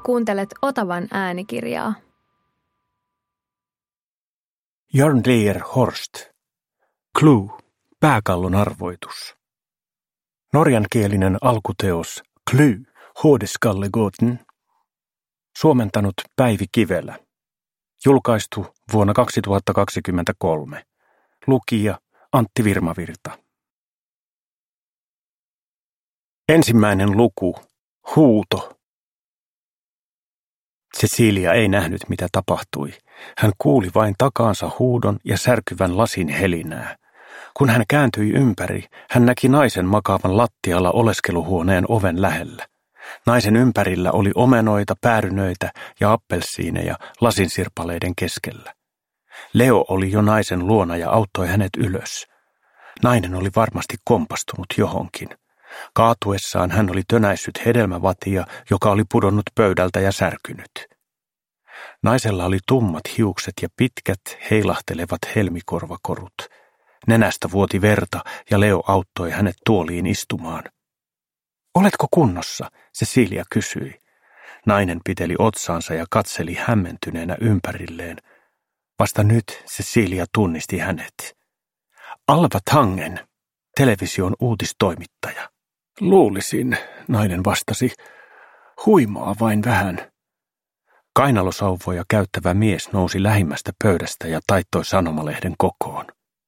Kuuntelet Otavan äänikirjaa. Jarnleer Horst. Clue. Pääkallon arvoitus. Norjankielinen alkuteos Clue. Hoedeskallegåten. Suomentanut Päivi Kivelä. Julkaistu vuonna 2023. Lukija Antti Virmavirta. Ensimmäinen luku. Huuto. Cecilia ei nähnyt, mitä tapahtui. Hän kuuli vain takaansa huudon ja särkyvän lasin helinää. Kun hän kääntyi ympäri, hän näki naisen makaavan lattialla oleskeluhuoneen oven lähellä. Naisen ympärillä oli omenoita, päärynöitä ja appelsiineja lasinsirpaleiden keskellä. Leo oli jo naisen luona ja auttoi hänet ylös. Nainen oli varmasti kompastunut johonkin. Kaatuessaan hän oli tönäissyt hedelmävatia, joka oli pudonnut pöydältä ja särkynyt. Naisella oli tummat hiukset ja pitkät, heilahtelevat helmikorvakorut. Nenästä vuoti verta ja Leo auttoi hänet tuoliin istumaan. Oletko kunnossa? Cecilia kysyi. Nainen piteli otsaansa ja katseli hämmentyneenä ympärilleen. Vasta nyt Cecilia tunnisti hänet. Alva Tangen, television uutistoimittaja. Luulisin, nainen vastasi. Huimaa vain vähän. Kainalosauvoja käyttävä mies nousi lähimmästä pöydästä ja taittoi sanomalehden kokoon.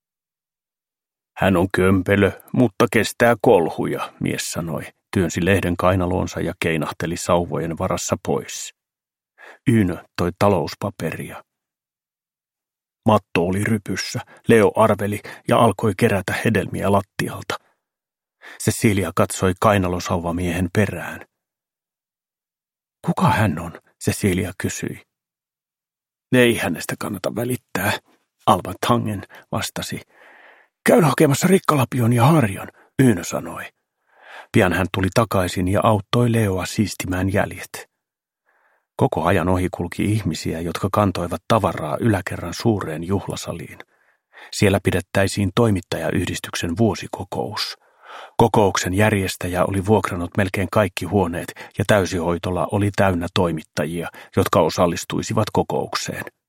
Hän on kömpelö, mutta kestää kolhuja, mies sanoi, työnsi lehden kainaloonsa ja keinahteli sauvojen varassa pois. Yynö toi talouspaperia. Matto oli rypyssä, Leo arveli ja alkoi kerätä hedelmiä lattialta. Cecilia katsoi kainalosauvamiehen perään. Kuka hän on? Cecilia kysyi. Ei hänestä kannata välittää, Alva Tangen vastasi. Käyn hakemassa rikkalapion ja harjan, Yynö sanoi. Pian hän tuli takaisin ja auttoi Leoa siistimään jäljet. Koko ajan ohi kulki ihmisiä, jotka kantoivat tavaraa yläkerran suureen juhlasaliin. Siellä pidettäisiin toimittajayhdistyksen vuosikokous. Kokouksen järjestäjä oli vuokrannut melkein kaikki huoneet ja täysihoitola oli täynnä toimittajia, jotka osallistuisivat kokoukseen.